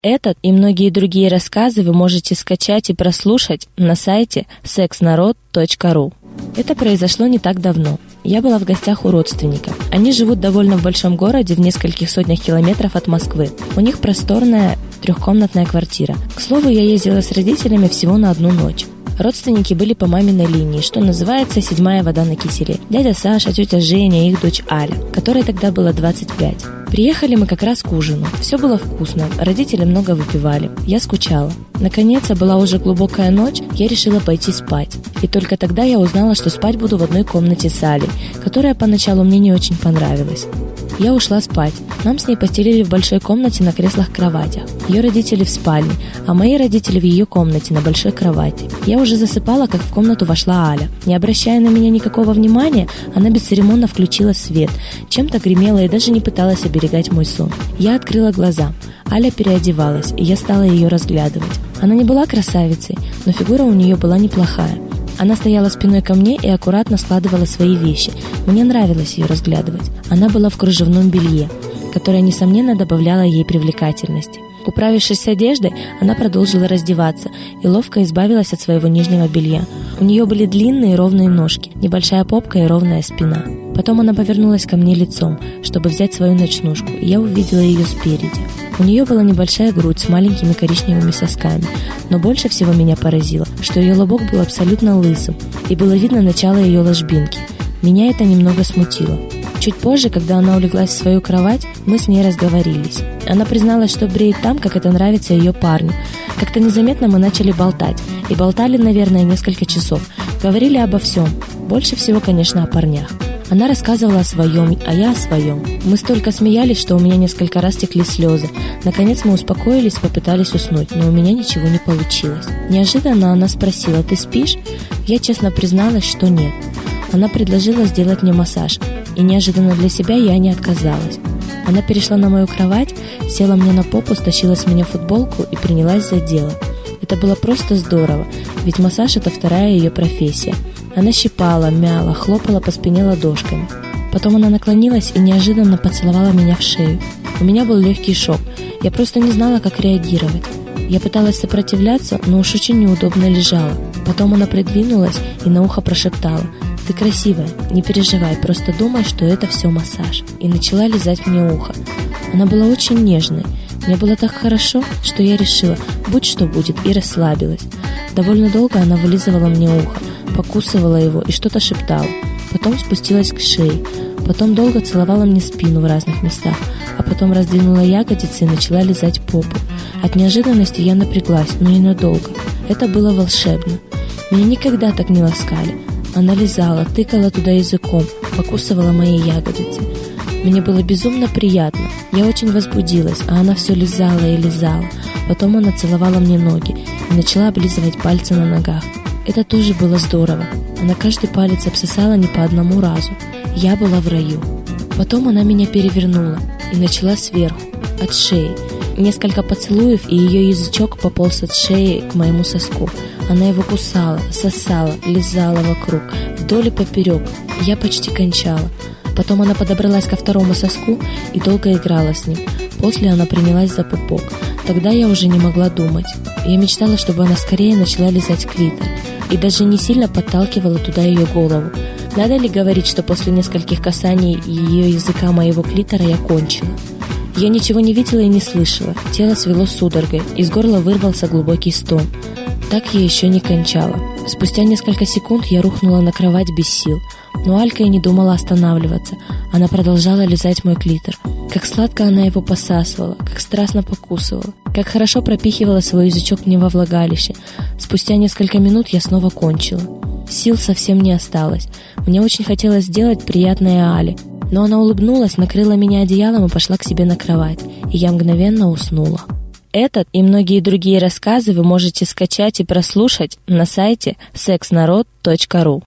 Этот и многие другие рассказы вы можете скачать и прослушать на сайте sexnarod.ru. Это произошло не так давно. Я была в гостях у родственников. Они живут довольно в большом городе, в нескольких сотнях километров от Москвы. У них просторная трехкомнатная квартира. К слову, я ездила с родителями всего на одну ночь. Родственники были по маминой линии, что называется седьмая вода на киселе. Дядя Саша, тетя Женя и их дочь Аля, которой тогда было 25. Приехали мы как раз к ужину. Все было вкусно, родители много выпивали. Я скучала. Наконец, была уже глубокая ночь, я решила пойти спать. И только тогда я узнала, что спать буду в одной комнате с Алей, которая поначалу мне не очень понравилась. Я ушла спать. Нам с ней постелили в большой комнате на креслах-кроватях. Ее родители в спальне, а мои родители в ее комнате на большой кровати. Я уже засыпала, как в комнату вошла Аля. Не обращая на меня никакого внимания, она бесцеремонно включила свет, чем-то гремела и даже не пыталась оберегать мой сон. Я открыла глаза. Аля переодевалась, и я стала ее разглядывать. Она не была красавицей, но фигура у нее была неплохая. Она стояла спиной ко мне и аккуратно складывала свои вещи. Мне нравилось ее разглядывать. Она была в кружевном белье, которое, несомненно, добавляло ей привлекательности. Управившись с одеждой, она продолжила раздеваться и ловко избавилась от своего нижнего белья. У нее были длинные ровные ножки, небольшая попка и ровная спина. Потом она повернулась ко мне лицом, чтобы взять свою ночнушку, и я увидела ее спереди. У нее была небольшая грудь с маленькими коричневыми сосками, но больше всего меня поразило, что ее лобок был абсолютно лысым, и было видно начало ее ложбинки. Меня это немного смутило. Чуть позже, когда она улеглась в свою кровать, мы с ней разговорились. Она призналась, что бреет там, как это нравится ее парню. Как-то незаметно мы начали болтать. И болтали, наверное, несколько часов. Говорили обо всем. Больше всего, конечно, о парнях. Она рассказывала о своем, а я о своем. Мы столько смеялись, что у меня несколько раз текли слезы. Наконец мы успокоились и попытались уснуть, но у меня ничего не получилось. Неожиданно она спросила: «Ты спишь?» Я честно призналась, что нет. Она предложила сделать мне массаж, и неожиданно для себя я не отказалась. Она перешла на мою кровать, села мне на попу, стащила с меня футболку и принялась за дело. Это было просто здорово, ведь массаж – это вторая ее профессия. Она щипала, мяла, хлопала по спине ладошками. Потом она наклонилась и неожиданно поцеловала меня в шею. У меня был легкий шок, я просто не знала, как реагировать. Я пыталась сопротивляться, но уж очень неудобно лежала. Потом она придвинулась и на ухо прошептала: «Ты красивая, не переживай, просто думай, что это все массаж». И начала лизать мне ухо. Она была очень нежной. Мне было так хорошо, что я решила, будь что будет, и расслабилась. Довольно долго она вылизывала мне ухо, покусывала его и что-то шептала. Потом спустилась к шее. Потом долго целовала мне спину в разных местах, а потом раздвинула ягодицы и начала лизать попу. От неожиданности я напряглась, но ненадолго. Это было волшебно. Меня никогда так не ласкали. Она лизала, тыкала туда языком, покусывала мои ягодицы. Мне было безумно приятно. Я очень возбудилась, а она все лизала и лизала. Потом она целовала мне ноги и начала облизывать пальцы на ногах. Это тоже было здорово. Она каждый палец обсосала не по одному разу. Я была в раю. Потом она меня перевернула и начала сверху, от шеи. Несколько поцелуев, и ее язычок пополз от шеи к моему соску. Она его кусала, сосала, лизала вокруг, вдоль и поперек. Я почти кончала. Потом она подобралась ко второму соску и долго играла с ним. После она принялась за пупок. Тогда я уже не могла думать. Я мечтала, чтобы она скорее начала лизать клитор. И даже не сильно подталкивала туда ее голову. Надо ли говорить, что после нескольких касаний ее языка моего клитора я кончила? Я ничего не видела и не слышала. Тело свело судорогой, из горла вырвался глубокий стон. Так я еще не кончала. Спустя несколько секунд я рухнула на кровать без сил. Но Алька и не думала останавливаться. Она продолжала лизать мой клитор. Как сладко она его посасывала, как страстно покусывала, как хорошо пропихивала свой язычок мне во влагалище. Спустя несколько минут я снова кончила. Сил совсем не осталось. Мне очень хотелось сделать приятное Але. Но она улыбнулась, накрыла меня одеялом и пошла к себе на кровать. И я мгновенно уснула. Этот и многие другие рассказы вы можете скачать и прослушать на сайте sexnarod.ru.